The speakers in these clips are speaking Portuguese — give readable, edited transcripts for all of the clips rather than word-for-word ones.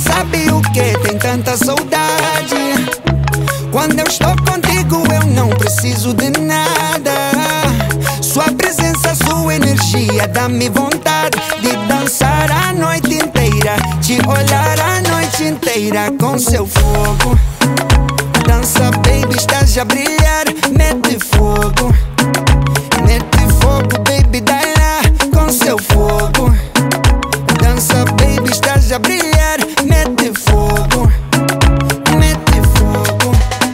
sabe o que? Tem tanta saudade. Quando eu estou contigo eu não preciso de nada. Sua presença, sua energia dá-me vontade de dançar a noite inteira, te olhar a noite inteira com seu fogo. Dança, baby, estás a brilhar, mete fogo. Mete fogo, baby, dá lá com seu fogo. Dança, baby, estás a brilhar, mete fogo. Mete fogo.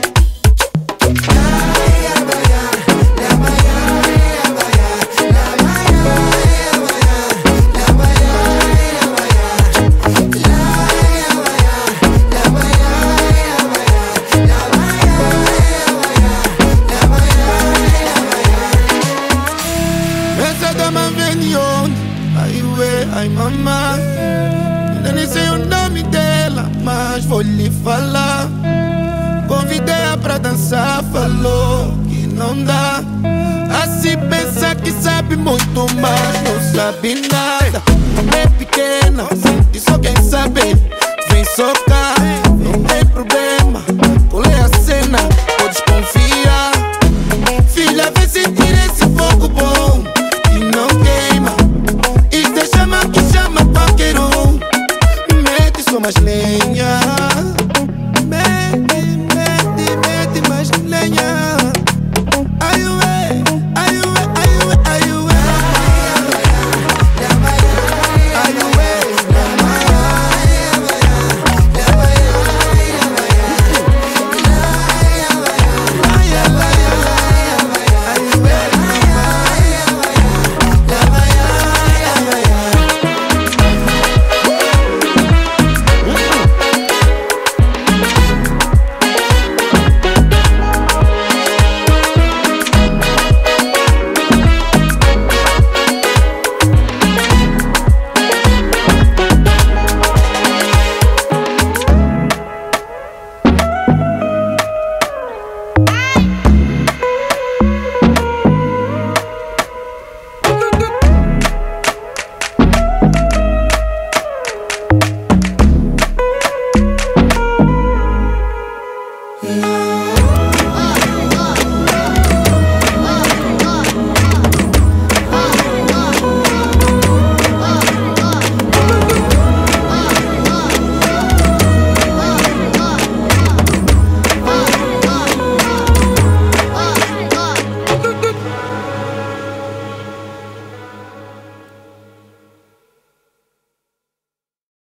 Ai mamãe, eu nem sei o nome dela, mas vou lhe falar. Convidei-a pra dançar, falou que não dá. Assim pensa que sabe muito, mas não sabe nada. É pequena, e só quem sabe vem socar. Não tem problema, colei a cena.